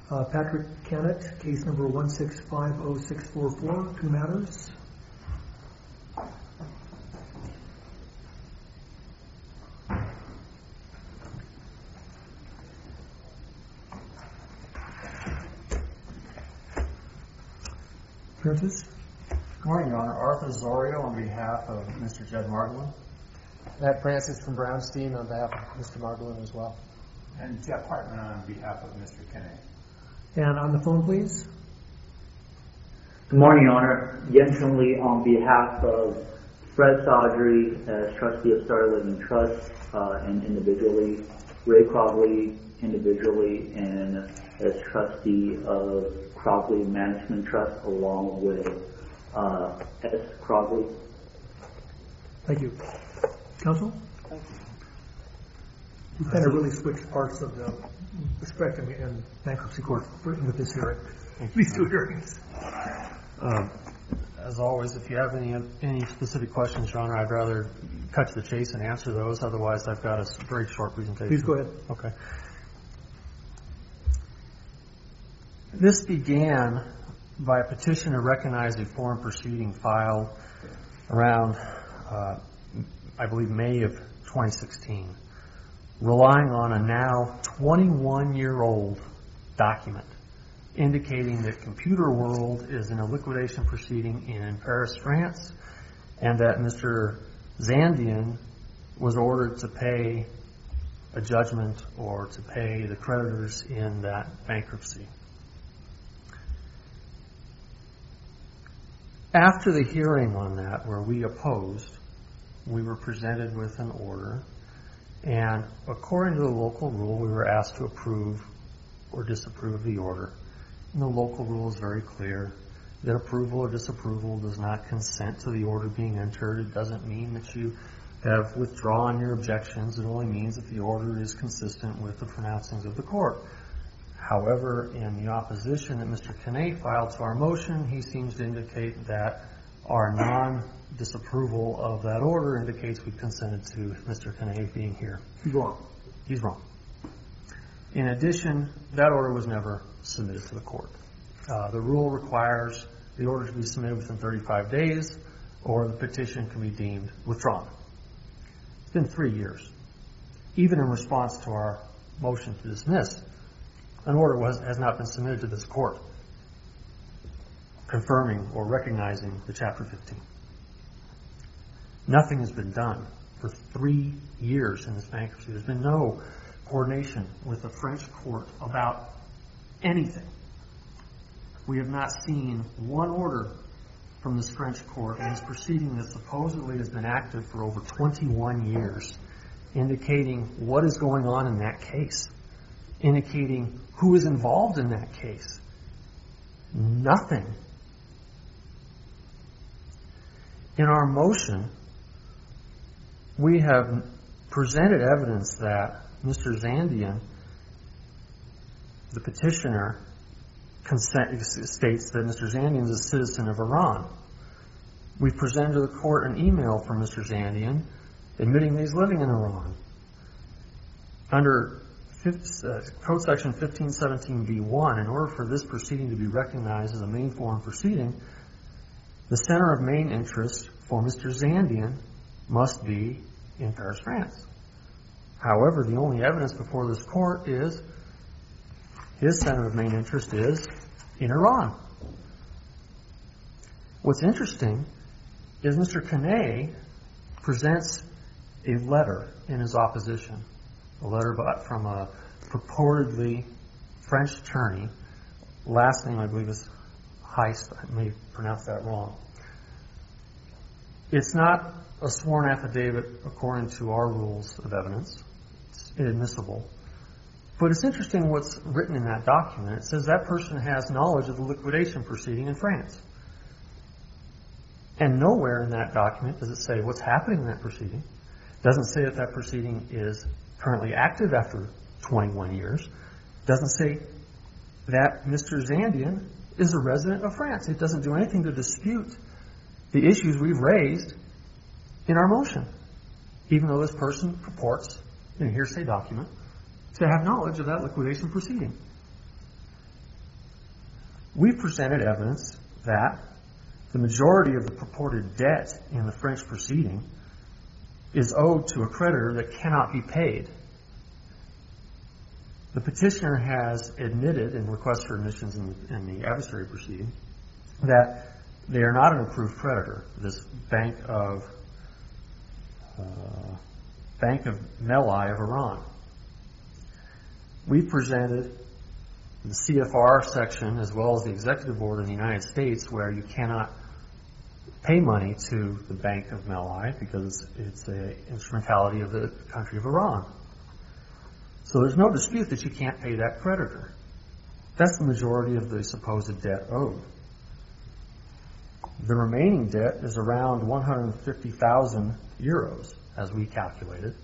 Patrick Kennett, case number 1650644, two matters. Appearances? Good morning, Your Honor. Arthur Zorio on behalf of Mr. Jed Margolin. Matt Francis from Brownstein on behalf of Mr. Margolin as well. And Jeff Hartman on behalf of Mr. Kennedy. And on the phone, please. Good morning, Your Honor. Yen Lee on behalf of Fred Saudry as trustee of Starter Living Trust and individually, Ray Crogley individually, and as trustee of Crogley Management Trust along with S. Crogley. Thank you. Counsel? Thank you. We've kind of really switched parts of the spectrum in bankruptcy court with this hearing. These two hearings. As always, if you have any specific questions, Your Honor, I'd rather cut to the chase and answer those. Otherwise, I've got a very short presentation. Please go ahead. Okay. This began by a petition to recognize a foreign proceeding filed around, I believe, May of 2016, relying on a now 21-year-old document indicating that Computer World is in a liquidation proceeding in Paris, France, and that Mr. Zandian was ordered to pay a judgment or to pay the creditors in that bankruptcy. After the hearing on that, where we opposed, we were presented with an order, and according to the local rule, we were asked to approve or disapprove the order. And the local rule is very clear that approval or disapproval does not consent to the order being entered. It doesn't mean that you have withdrawn your objections. It only means that the order is consistent with the pronouncings of the court. However, in the opposition that Mr. Kenney filed to our motion, he seems to indicate that our non-disapproval of that order indicates we consented to Mr. Kenney being here. He's wrong. He's wrong. In addition, that order was never submitted to the court. The rule requires the order to be submitted within 35 days or the petition can be deemed withdrawn. It's been 3 years. Even in response to our motion to dismiss, an order has not been submitted to this court confirming or recognizing the Chapter 15. Nothing has been done for 3 years in this bankruptcy. There's been no coordination with the French court about anything. We have not seen one order from this French court in this proceeding that supposedly has been active for over 21 years, indicating what is going on in that case, indicating who is involved in that case. Nothing. In our motion, we have presented evidence that Mr. Zandian, the petitioner, states that Mr. Zandian is a citizen of Iran. We presented to the court an email from Mr. Zandian admitting that he's living in Iran. Under Code Section 1517b1, in order for this proceeding to be recognized as a main foreign proceeding, the center of main interest for Mr. Zandian must be in Paris, France. However, the only evidence before this court is his center of main interest is in Iran. What's interesting is Mr. Kenney presents a letter in his opposition, a letter from a purportedly French attorney. Last name, I believe, is Heist. I may pronounce that wrong. It's not a sworn affidavit according to our rules of evidence. It's inadmissible. But it's interesting what's written in that document. It says that person has knowledge of the liquidation proceeding in France. And nowhere in that document does it say what's happening in that proceeding. It doesn't say that that proceeding is currently active after 21 years. It doesn't say that Mr. Zandian is a resident of France. It doesn't do anything to dispute the issues we've raised in our motion, even though this person purports in a hearsay document to have knowledge of that liquidation proceeding. We presented evidence that the majority of the purported debt in the French proceeding is owed to a creditor that cannot be paid. The petitioner has admitted in request for admissions in the adversary proceeding that they are not an approved creditor. This Bank of Melai of Iran. We presented the CFR section as well as the executive order in the United States where you cannot pay money to the Bank of Melai because it's an instrumentality of the country of Iran. So there's no dispute that you can't pay that creditor. That's the majority of the supposed debt owed. The remaining debt is around 150,000 euros, as we calculated.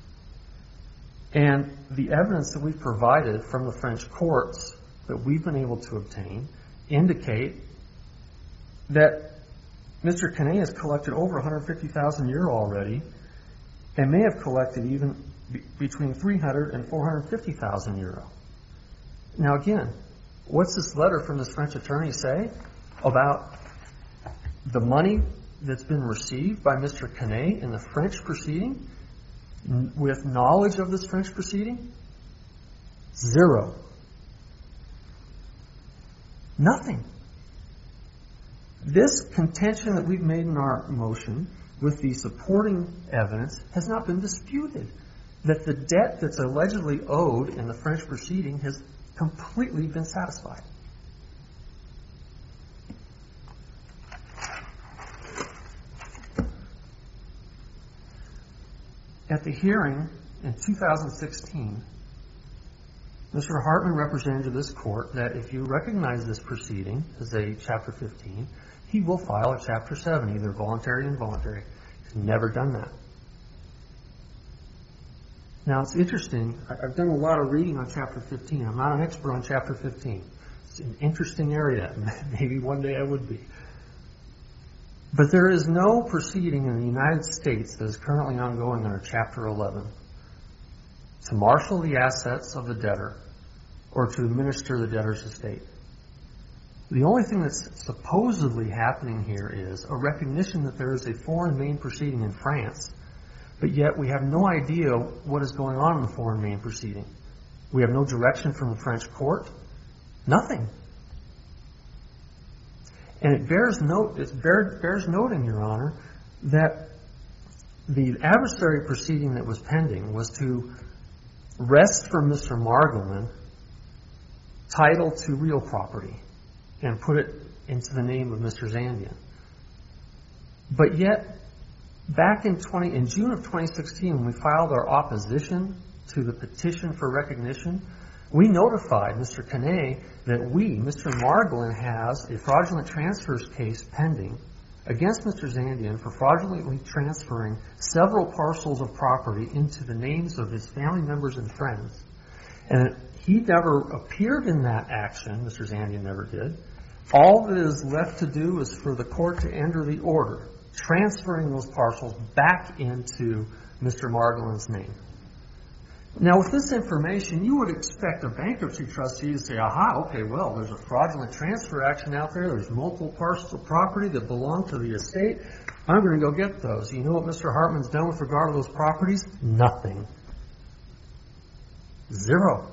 And the evidence that we've provided from the French courts that we've been able to obtain indicate that Mr. Canet has collected over 150,000 euro already and may have collected even between 300 and 450,000 euro. Now again, what's this letter from this French attorney say about the money that's been received by Mr. Canet in the French proceeding with knowledge of this French proceeding? Zero. Nothing. This contention that we've made in our motion with the supporting evidence has not been disputed. That the debt that's allegedly owed in the French proceeding has completely been satisfied. At the hearing in 2016, Mr. Hartman represented to this court that if you recognize this proceeding as a Chapter 15, he will file a Chapter 7, either voluntary or involuntary. He's never done that. Now, it's interesting. I've done a lot of reading on Chapter 15. I'm not an expert on Chapter 15. It's an interesting area. Maybe one day I would be. But there is no proceeding in the United States that is currently ongoing under Chapter 11 to marshal the assets of the debtor or to administer the debtor's estate. The only thing that's supposedly happening here is a recognition that there is a foreign main proceeding in France, but yet we have no idea what is going on in the foreign main proceeding. We have no direction from the French court. Nothing. And it bears noting, Your Honor, that the adversary proceeding that was pending was to wrest from Mr. Margolin title to real property and put it into the name of Mr. Zandian. But yet, back in June of 2016, when we filed our opposition to the petition for recognition, we notified Mr. Canet that Mr. Margolin, has a fraudulent transfers case pending against Mr. Zandian for fraudulently transferring several parcels of property into the names of his family members and friends. And he never appeared in that action. Mr. Zandian never did. All that is left to do is for the court to enter the order, transferring those parcels back into Mr. Margolin's name. Now, with this information, you would expect a bankruptcy trustee to say, aha, okay, well, there's a fraudulent transfer action out there. There's multiple parcels of property that belong to the estate. I'm going to go get those. You know what Mr. Hartman's done with regard to those properties? Nothing. Zero.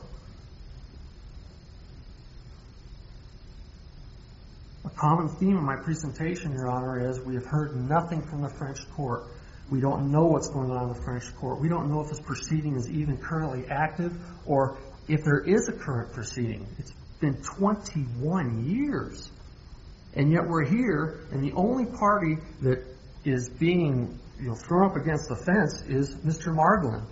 A common theme of my presentation, Your Honor, is we have heard nothing from the French court. We don't know what's going on in the French court. We don't know if this proceeding is even currently active or if there is a current proceeding. It's been 21 years. And yet we're here, and the only party that is being thrown up against the fence is Mr. Margolin.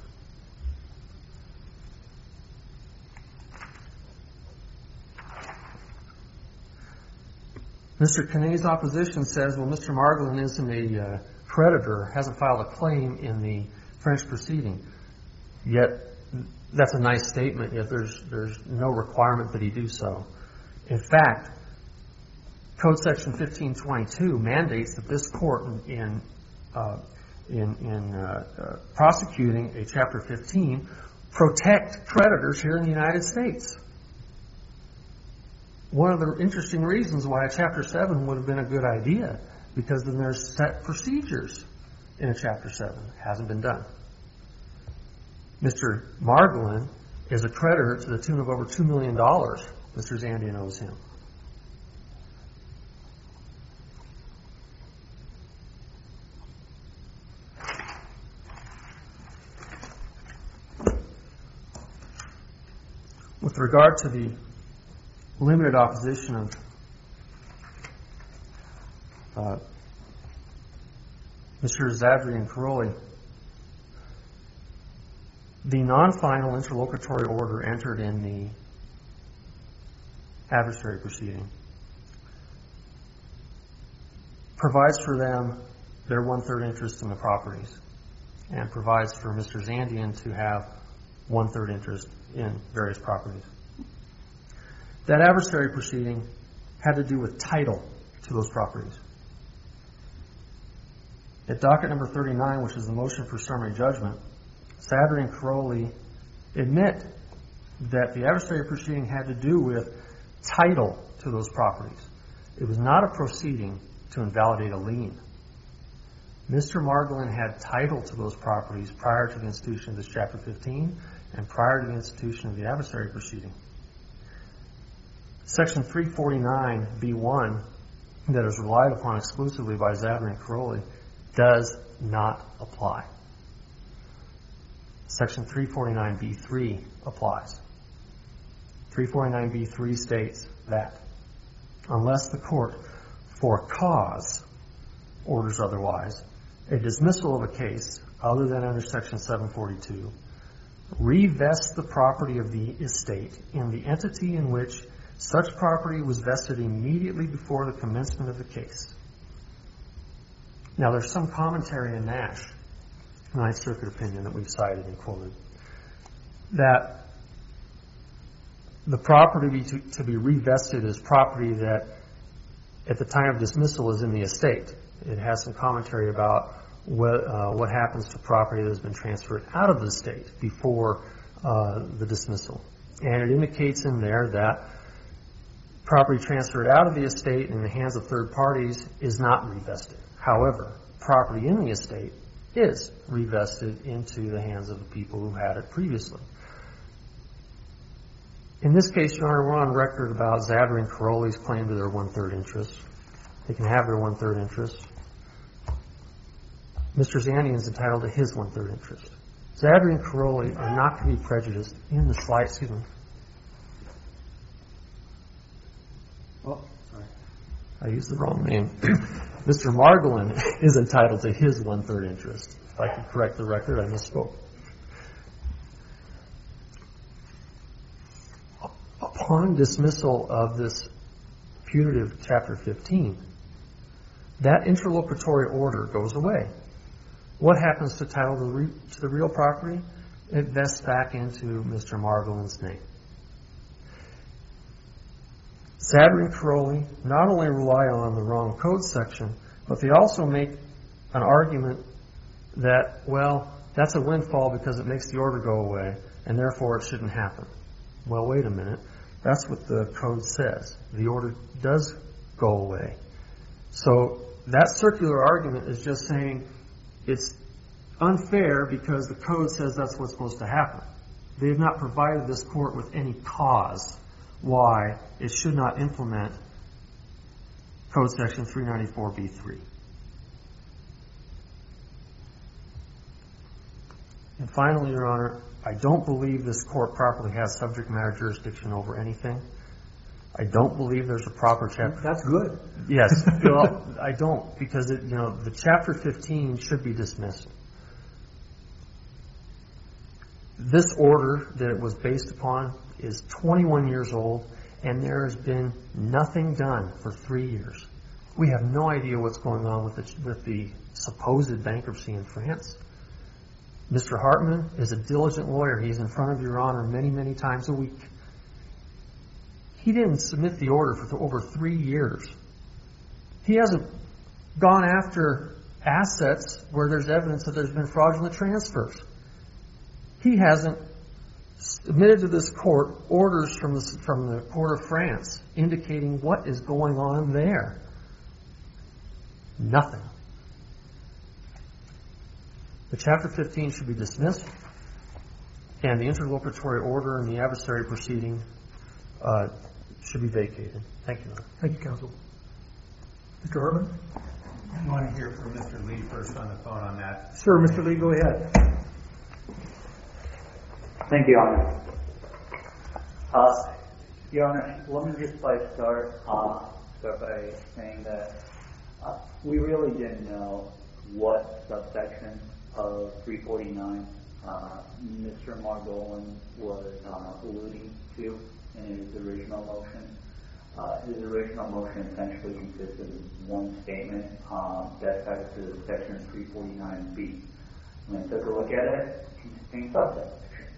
Mr. Canet's opposition says, well, Mr. Margolin isn't a creditor, hasn't filed a claim in the French proceeding. Yet, that's a nice statement, yet there's no requirement that he do so. In fact, Code Section 1522 mandates that this court, in prosecuting a Chapter 15, protect creditors here in the United States. one of the interesting reasons why a Chapter 7 would have been a good idea, because then there's set procedures in a Chapter 7. Hasn't been done. Mr. Margolin is a creditor to the tune of over $2 million. Mr. Zandian owes him. With regard to the limited opposition of Mr. Zadri and Caroli, the non-final interlocutory order entered in the adversary proceeding provides for them their 1/3 interest in the properties and provides for Mr. Zandian to have 1/3 interest in various properties. That adversary proceeding had to do with title to those properties. At docket number 39, which is the motion for summary judgment, Zadri and Caroli admit that the adversary proceeding had to do with title to those properties. It was not a proceeding to invalidate a lien. Mr. Margolin had title to those properties prior to the institution of this Chapter 15 and prior to the institution of the adversary proceeding. Section 349B1, that is relied upon exclusively by Zadri and Caroli, does not apply. Section 349B3 applies. 349B3 states that unless the court, for cause, orders otherwise, a dismissal of a case other than under Section 742 revests the property of the estate in the entity in which such property was vested immediately before the commencement of the case. Now, there's some commentary in Nash, Ninth Circuit opinion that we've cited and quoted, that the property to be revested is property that at the time of dismissal is in the estate. It has some commentary about what happens to property that has been transferred out of the estate before the dismissal. And it indicates in there that property transferred out of the estate in the hands of third parties is not revested. However, property in the estate is revested into the hands of the people who had it previously. In this case, Your Honor, we're on record about Zadri and Caroli's claim to their 1/3 interest. They can have their 1/3 interest. Mr. Zandian is entitled to his 1/3 interest. Zadri and Caroli are not to be prejudiced in the slight, I used the wrong name. Mr. Margolin is entitled to his 1/3 interest. If I could correct the record, I misspoke. Upon dismissal of this putative Chapter 15, that interlocutory order goes away. What happens to title to the real property? It vests back into Mr. Margolin's name. Zadri and Caroli not only rely on the wrong code section, but they also make an argument that, well, that's a windfall because it makes the order go away, and therefore it shouldn't happen. Well, wait a minute. That's what the code says. The order does go away. So that circular argument is just saying it's unfair because the code says that's what's supposed to happen. They have not provided this court with any cause why it should not implement Code Section 394B3. And finally, Your Honor, I don't believe this court properly has subject matter jurisdiction over anything. I don't believe there's a proper chapter. That's good. Yes. Well, I don't, because the Chapter 15 should be dismissed. This order that it was based upon is 21 years old, and there has been nothing done for 3 years. We have no idea what's going on with the supposed bankruptcy in France. Mr. Hartman is a diligent lawyer. He's in front of Your Honor many, many times a week. He didn't submit the order for over 3 years. He hasn't gone after assets where there's evidence that there's been fraudulent transfers. He hasn't submitted to this court orders from the Court of France indicating what is going on there. Nothing. The Chapter 15 should be dismissed, and the interlocutory order and the adversary proceeding should be vacated. Thank you, Your Honor. Thank you, counsel. Mr. Hartman? I want to hear from Mr. Lee first on the phone on that. Sir, Mr. Lee, go ahead. Thank you, Your Honor. Your Honor, let me just start by saying that we really didn't know what subsection of 349 Mr. Margolin was alluding to in his original motion. His original motion essentially consisted of one statement that cited to section 349B. When I took a look at it, it contained subsection.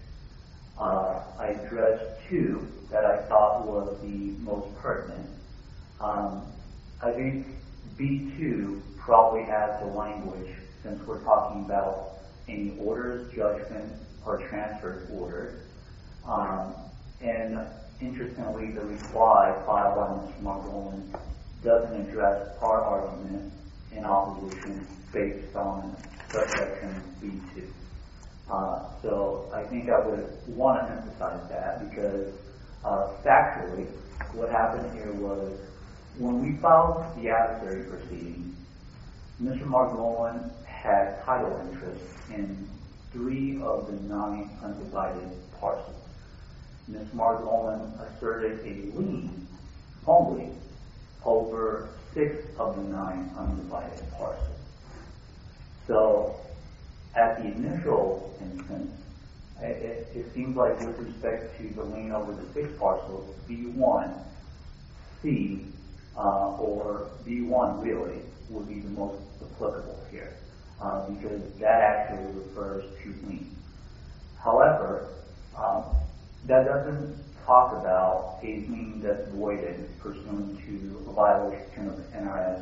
I addressed two that I thought was the most pertinent. I think B2 probably has the language, since we're talking about any orders, judgment, or transfer orders. And interestingly, the reply filed by Mr. Margolin doesn't address our argument in opposition based on subsection B2. So I think I would want to emphasize that because factually, what happened here was when we filed the adversary proceeding, Mr. Margolin had title interest in 3 of the 9 undivided parcels. Ms. Margolin asserted a lien only over 6 of the 9 undivided parcels. So at the initial instance, it seems like with respect to the lien over the 6 parcels, B1, C, or B1 really would be the most applicable here because that actually refers to lien. However, that doesn't talk about a lien that's voided pursuant to a violation of NRS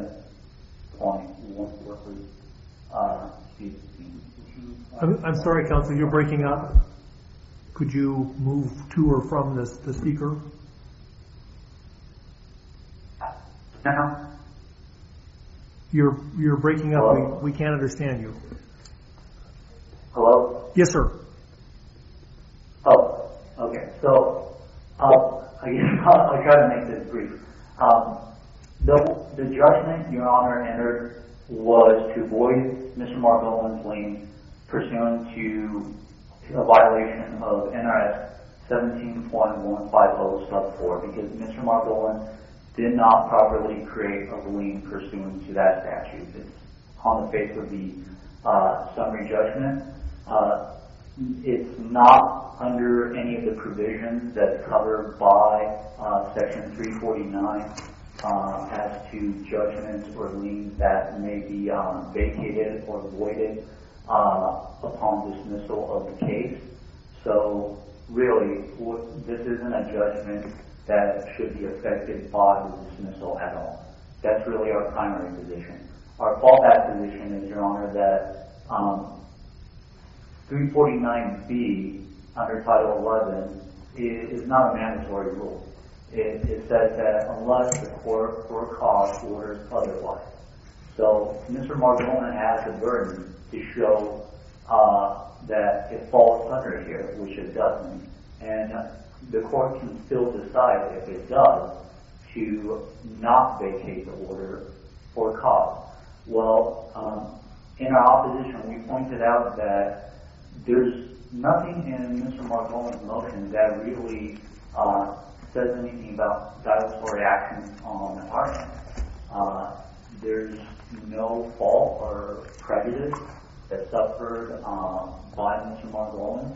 7.143. I'm sorry, counsel, you're breaking up. Could you move to or from the speaker? Now? You're breaking up. Hello? We can't understand you. Hello? Yes, sir. Oh, okay. So, I guess I'll try to make this brief. The judgment Your Honor entered was to void Mr. Margolin's lien pursuant to a violation of NRS 17.150 sub 4 because Mr. Margolin did not properly create a lien pursuant to that statute. It's on the face of the summary judgment. It's not under any of the provisions that's covered by Section 349 as to judgments or liens that may be vacated or voided upon dismissal of the case. So really, this isn't a judgment that should be affected by the dismissal at all. That's really our primary position. Our fallback position is, Your Honor, that 349B under Title 11 is not a mandatory rule. It says that unless the court for cause orders otherwise. So Mr. Margolin has the burden to show that it falls under here, which it doesn't. And the court can still decide, if it does, to not vacate the order for cause. Well, in our opposition, we pointed out that there's nothing in Mr. Margolin's motion that really says anything about dilatory actions on our end. There's no fault or prejudice that's suffered by Mr. Margolin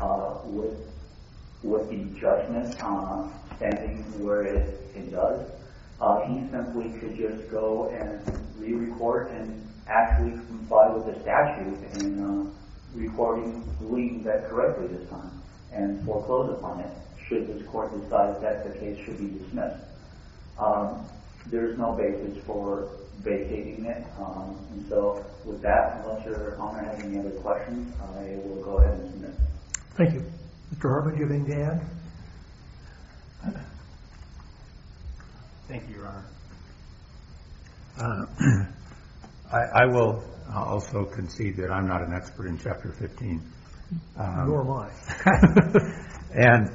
with the judgment standing where it does. He simply could just go and re-record and actually comply with the statute in recording the lien that correctly this time and foreclose upon it should this court decide that the case should be dismissed. There's no basis for vacating it. And so with that, unless Your Honor has any other questions, I will go ahead and submit. Thank you. Mr. Hartman, do you have anything to add? Thank you, Your Honor. I will also concede that I'm not an expert in Chapter 15. Nor am I. And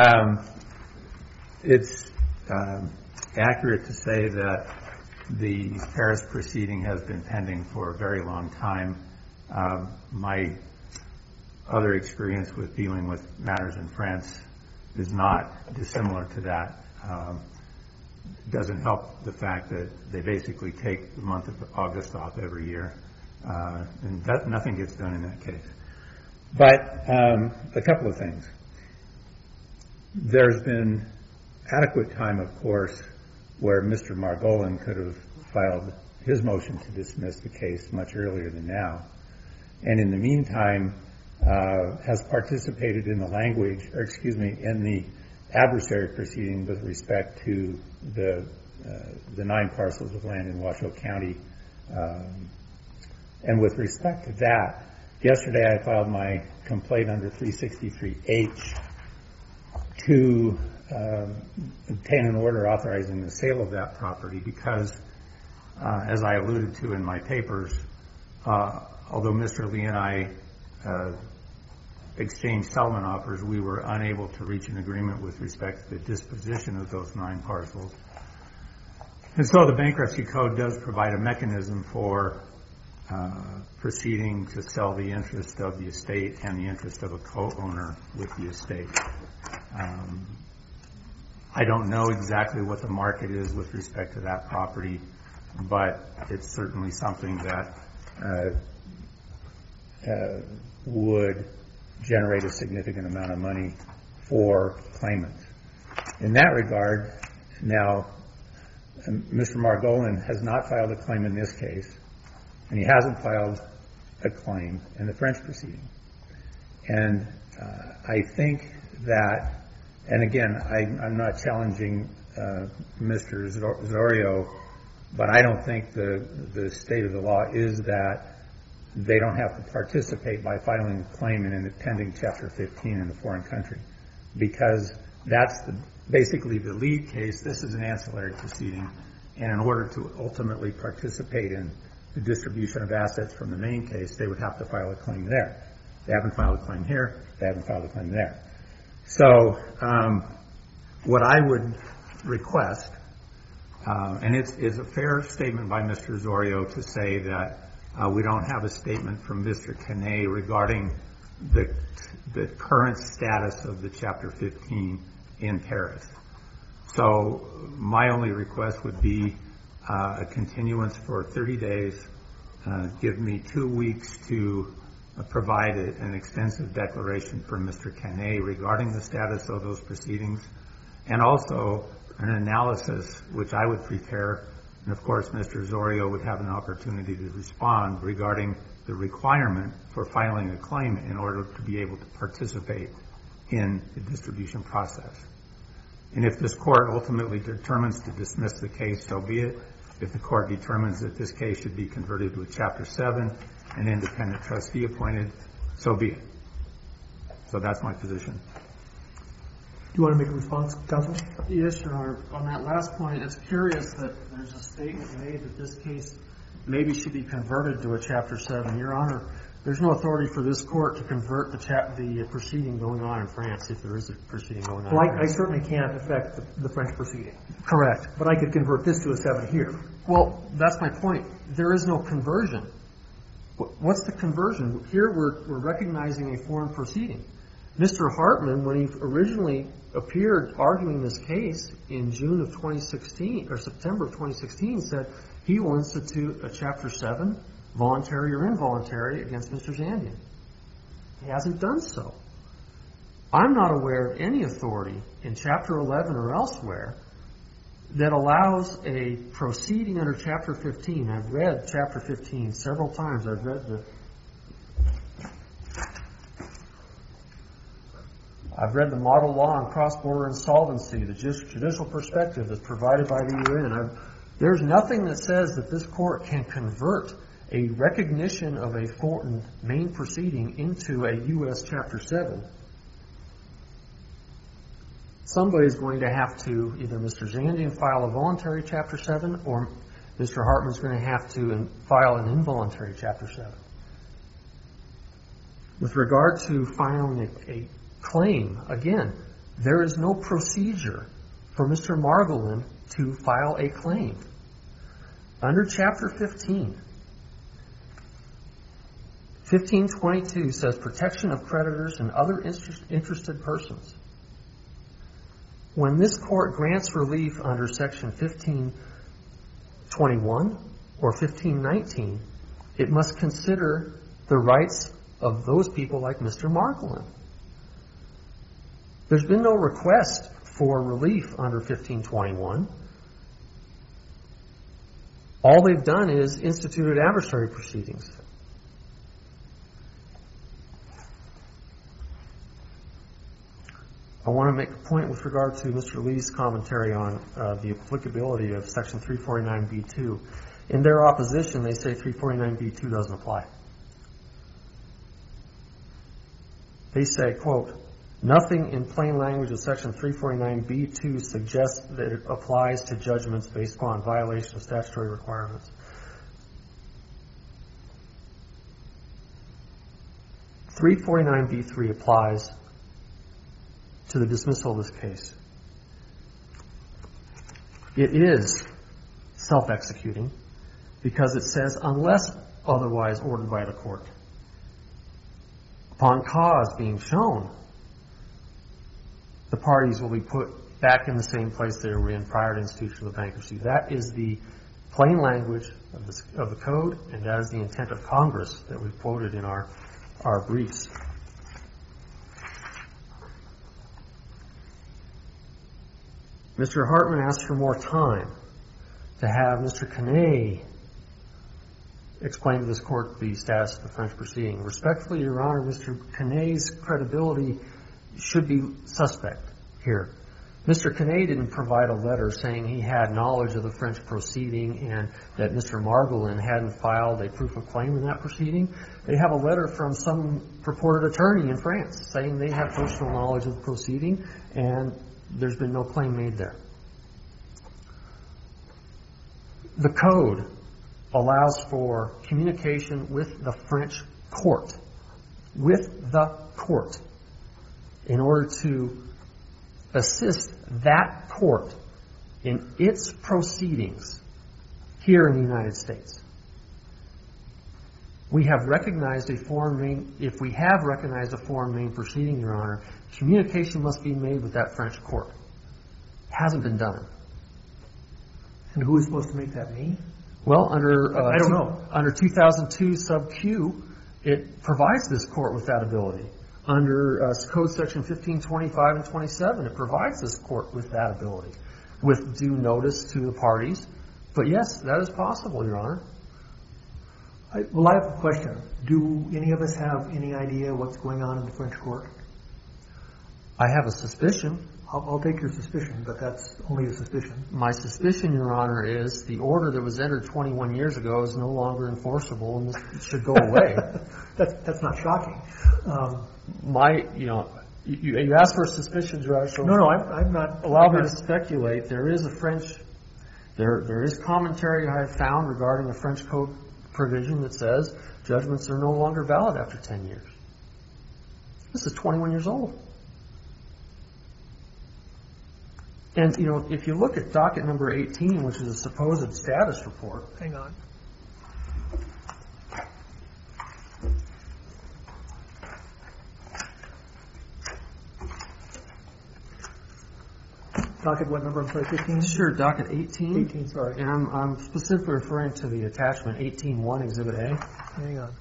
it's accurate to say that the Paris proceeding has been pending for a very long time. My other experience with dealing with matters in France is not dissimilar to that. Doesn't help the fact that they basically take the month of August off every year, and nothing gets done in that case. But a couple of things. There's been adequate time, of course, where Mr. Margolin could have filed his motion to dismiss the case much earlier than now, and in the meantime has participated in the in the adversary proceeding with respect to the 9 parcels of land in Washoe County. And with respect to that, yesterday I filed my complaint under 363H to obtain an order authorizing the sale of that property because, as I alluded to in my papers, although Mr. Lee and I exchanged settlement offers, we were unable to reach an agreement with respect to the disposition of those 9 parcels. And so the bankruptcy code does provide a mechanism for proceeding to sell the interest of the estate and the interest of a co-owner with the estate. I don't know exactly what the market is with respect to that property, but it's certainly something that would generate a significant amount of money for claimants. In that regard, now, Mr. Margolin has not filed a claim in this case, and he hasn't filed a claim in the French proceeding. And I think that, and again, I'm not challenging Mr. Zorio, but I don't think the state of the law is that they don't have to participate by filing a claim in a pending Chapter 15 in a foreign country, because that's basically the lead case. This is an ancillary proceeding, and in order to ultimately participate in the distribution of assets from the main case, they would have to file a claim there. They haven't filed a claim here. They haven't filed a claim there. So what I would request, and it's a fair statement by Mr. Zorio to say that we don't have a statement from Mr. Canet regarding the current status of the Chapter 15 in Paris. So my only request would be a continuance for 30 days, give me 2 weeks to provide an extensive declaration from Mr. Canet regarding the status of those proceedings, and also an analysis which I would prepare, and of course Mr. Zorio would have an opportunity to respond regarding the requirement for filing a claim in order to be able to participate in the distribution process. And if this court ultimately determines to dismiss the case, so be it. If the court determines that this case should be converted to a Chapter 7, an independent trustee appointed, so be it. So that's my position. Do you want to make a response, Counsel? Yes, Your Honor. On that last point, it's curious that there's a statement made that this case maybe should be converted to a Chapter 7. Your Honor, there's no authority for this court to convert the proceeding going on in France, if there is a proceeding going on in France. I certainly can't affect the French proceeding. Correct. But I could convert this to a 7 here. Well, that's my point. There is no conversion. What's the conversion? Here we're recognizing a foreign proceeding. Mr. Hartman, when he originally appeared arguing this case in June of 2016, or September of 2016, said he will institute a Chapter 7, voluntary or involuntary, against Mr. Zandian. He hasn't done so. I'm not aware of any authority in Chapter 11 or elsewhere that allows a proceeding under Chapter 15. I've read Chapter 15 several times. I've read the model law on cross-border insolvency, the judicial perspective that's provided by the UN. There's nothing that says that this court can convert a recognition of a foreign main proceeding into a U.S. Chapter 7. somebody's going to have to, either Mr. Zandian file a voluntary Chapter 7 or Mr. Hartman's going to have to file an involuntary Chapter 7. With regard to filing a claim, again, there is no procedure for Mr. Margolin to file a claim. Under Chapter 15, 1522 says protection of creditors and other interested persons. When this court grants relief under Section 1521 or 1519, it must consider the rights of those people like Mr. Margolin. There's been no request for relief under 1521. All they've done is instituted adversary proceedings. I want to make a point with regard to Mr. Lee's commentary on the applicability of Section 349B2. In their opposition, they say 349B2 doesn't apply. They say, quote, nothing in plain language of Section 349B2 suggests that it applies to judgments based upon violation of statutory requirements. 349B3 applies to the dismissal of this case. It is self-executing because it says unless otherwise ordered by the court. Upon cause being shown, the parties will be put back in the same place they were in prior to institution of the bankruptcy. That is the plain language of the code, and that is the intent of Congress that we've quoted in our briefs. Mr. Hartman asked for more time to have Mr. Canet explain to this court the status of the French proceeding. Respectfully, Your Honor, Mr. Canet's credibility should be suspect here. Mr. Canet didn't provide a letter saying he had knowledge of the French proceeding and that Mr. Margolin hadn't filed a proof of claim in that proceeding. They have a letter from some purported attorney in France saying they have personal knowledge of the proceeding and there's been no claim made there. The code allows for communication with the French court, in order to assist that court in its proceedings here in the United States. We have recognized a foreign main, if we have recognized a foreign main proceeding, Your Honor, communication must be made with that French court. It hasn't been done. And who is supposed to make that, me? Well, under I don't know. Under 2002 sub Q, it provides this court with that ability. Under Code Section 1525 and 27, it provides this court with that ability, with due notice to the parties. But yes, that is possible, Your Honor. I have a question. Do any of us have any idea what's going on in the French court? I have a suspicion. I'll take your suspicion, but that's only a suspicion. My suspicion, Your Honor, is the order that was entered 21 years ago is no longer enforceable and this should go away. That's not shocking. You asked for suspicions, Your Honor. So no, I'm not. Allow me to speculate. There is commentary I have found regarding a French code provision that says judgments are no longer valid after 10 years. This is 21 years old. And, if you look at docket number 18, which is a supposed status report. Hang on. Docket what number? I'm sorry, 15? Sure, docket 18. 18, sorry. And I'm specifically referring to the attachment 18.1, Exhibit A. Hang on.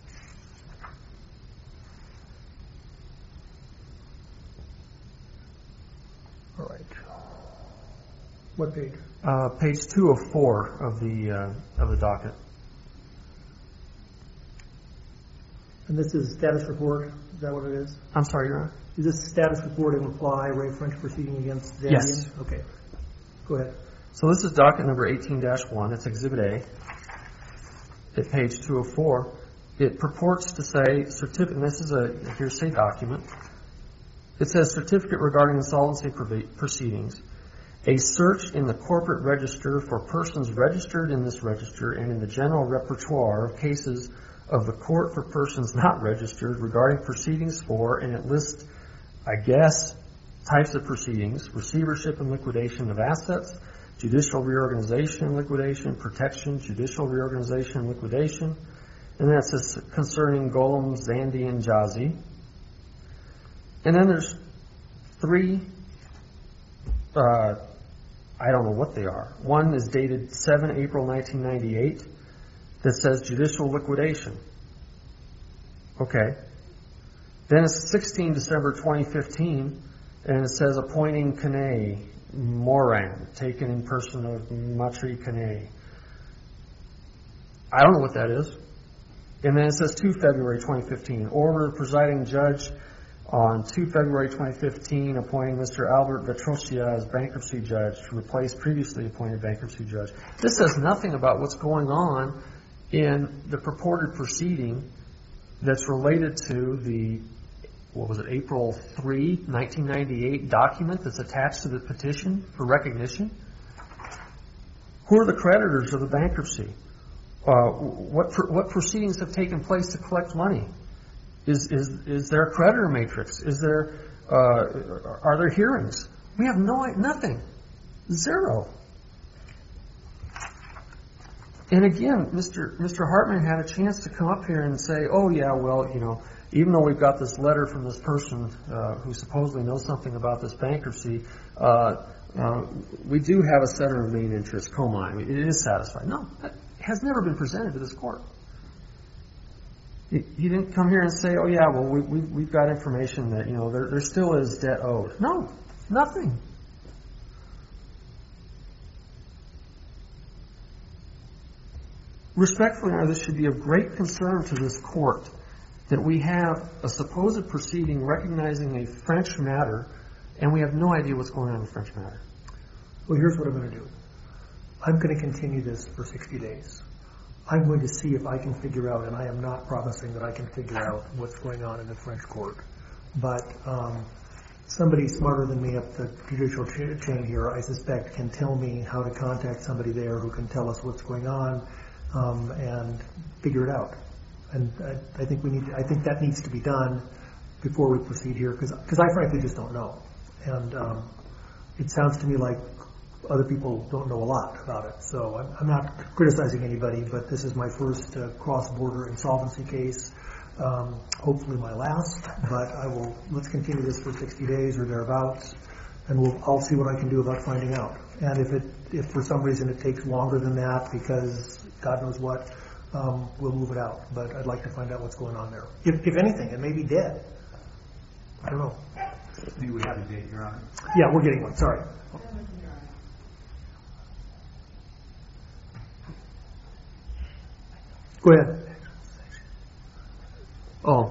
All right. What page? Page 204 of the docket. And this is a status report? Is that what it is? I'm sorry, Your Honor? Is this a status report in reply, Ray French proceeding against Zandian? Yes. Okay. Go ahead. So this is docket number 18-1. It's Exhibit A. At page 204, it purports to say, and this is a hearsay document, It says certificate regarding insolvency proceedings. A search in the corporate register for persons registered in this register and in the general repertoire of cases of the court for persons not registered regarding proceedings for, and it lists, I guess, types of proceedings: receivership and liquidation of assets, judicial reorganization and liquidation, protection, judicial reorganization and liquidation. And then it says concerning Golem, Zandi, and Jazi. And then there's three, I don't know what they are. One is dated 7 April 1998 that says judicial liquidation. Okay. Then it's 16 December 2015, and it says appointing Kane Moran, taken in person of Matri Kane. I don't know what that is. And then it says 2 February 2015, order presiding judge on 2 February 2015 appointing Mr. Albert Vetrosia as bankruptcy judge to replace previously appointed bankruptcy judge. This says nothing about what's going on in the purported proceeding that's related to the, what was it, April 3, 1998 document that's attached to the petition for recognition. Who are the creditors of the bankruptcy? What proceedings have taken place to collect money? Is there a creditor matrix? Is there are there hearings? We have nothing, zero. And again, Mr. Hartman had a chance to come up here and say, "Oh yeah, well, you know, even though we've got this letter from this person who supposedly knows something about this bankruptcy, we do have a settler of main interest, Comine. I mean, it is satisfied." No, that has never been presented to this court. He didn't come here and say, "Oh yeah, well we've got information that, you know, there still is debt owed." No, nothing. Respectfully, this should be of great concern to this court that we have a supposed proceeding recognizing a French matter, and we have no idea what's going on in the French matter. Well, here's what I'm going to do. I'm going to continue this for 60 days. I'm going to see if I can figure out, and I am not promising that I can figure out what's going on in the French court, but somebody smarter than me up the judicial chain here, I suspect, can tell me how to contact somebody there who can tell us what's going on and figure it out. And I think that needs to be done before we proceed here, because I frankly just don't know. And it sounds to me like other people don't know a lot about it. So I'm not criticizing anybody, but this is my first cross-border insolvency case, hopefully my last. But let's continue this for 60 days or thereabouts, and I'll see what I can do about finding out. And if for some reason it takes longer than that, because God knows what, we'll move it out. But I'd like to find out what's going on there. If anything, it may be dead. I don't know. Do we have a date, Your Honor? Yeah, we're getting one. Sorry. Go ahead. Oh,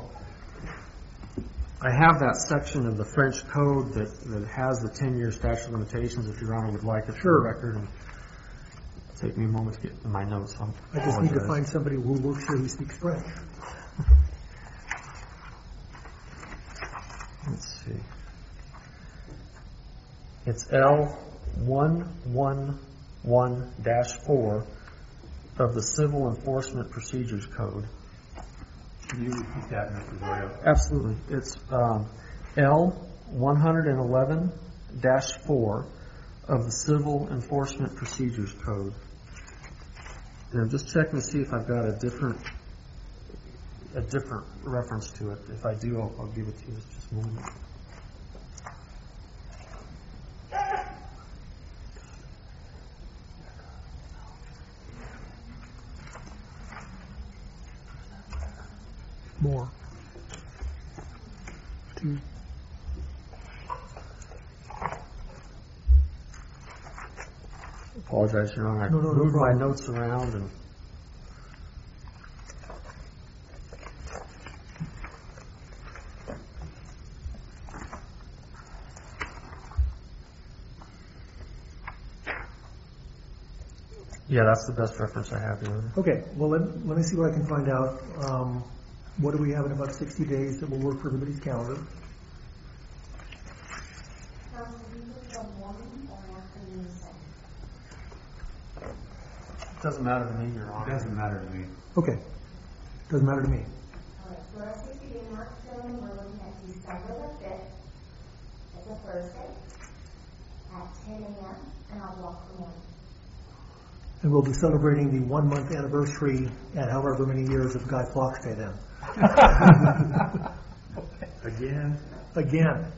I have that section of the French code that has the 10-year statute of limitations, if Your Honor would like it for the record. And it'll take me a moment to get my notes. I just need to find somebody who works here who speaks French. Let's see. It's L111-4 of the Civil Enforcement Procedures Code. Can you repeat that, Mr. Zoyo? Absolutely. It's L111-4 of the Civil Enforcement Procedures Code. And I'm just checking to see if I've got a different reference to it. If I do, I'll give it to you. Just a moment. More. 2. Apologize, Your Honor. I No moved my problem. notes around and. Yeah, that's the best reference I have, Your Honor. Okay, well, let me see what I can find out. What do we have in about 60 days that will work for everybody's calendar? prefer morning or afternoon session? It doesn't matter to me, Your It Honor. doesn't matter to me. Okay. Doesn't matter to me. All right, for our 60-day mark filling, we're looking at December the 5th. It's a Thursday at 10 a.m. and I'll walk the morning. And we'll be celebrating the 1 month anniversary and however many years of Guy Fawkes Day then. Again? Again.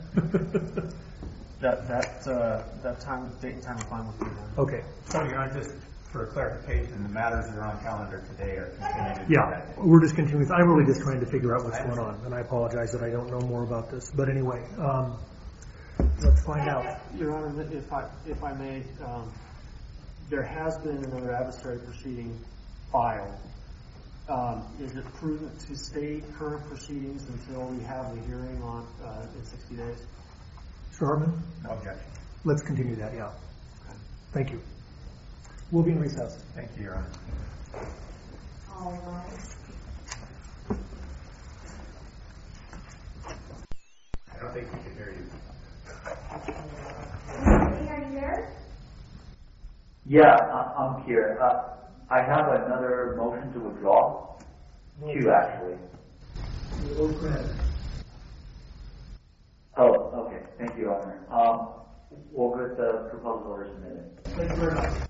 That time, date and time is fine with me then. Okay. So, Your Honor, just for clarification, the matters that are on calendar today are continued to Yeah, that day. we're just continuing. I'm really just trying to figure out what's going on, and I apologize that I don't know more about this. But anyway, let's find out. Your Honor, if I may, there has been another adversary proceeding filed. Is it prudent to stay current proceedings until we have the hearing on in 60 days? Mr. Hartman, No objection. let's continue that, yeah. Thank you. We'll be in recess. Thank you, Your Honor. All right. I don't think we can hear you. Are you there? Yeah, I'm here. I have another motion to withdraw. Two, actually. Oh, okay. Thank you, Your Honor. We'll get the proposed order submitted. Thank you very much.